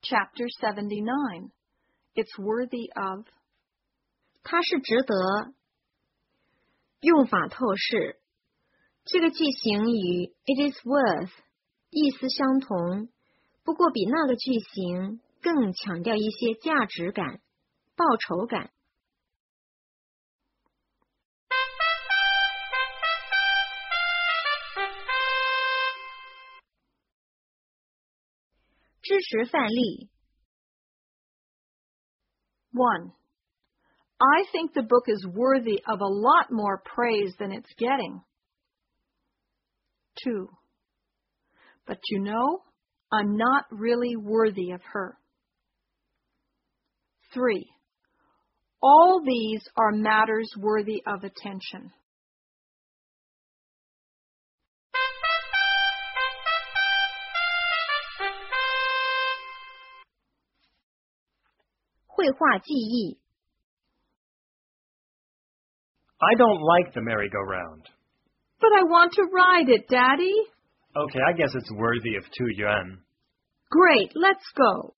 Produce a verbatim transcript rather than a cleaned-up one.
Chapter seventy-nine. It's worthy of. 它是值得。用法透视。这个句型与 it is worth 意思相同，不过比那个句型更强调一些价值感、报酬感。支持范例。 One. I think the book is worthy of a lot more praise than it's getting. Two. But you know, I'm not really worthy of her. Three. All these are matters worthy of attention. 绘画记忆。 I don't like the merry-go-round. But I want to ride it, Daddy. Okay, I guess it's worthy of two yuan. Great, let's go.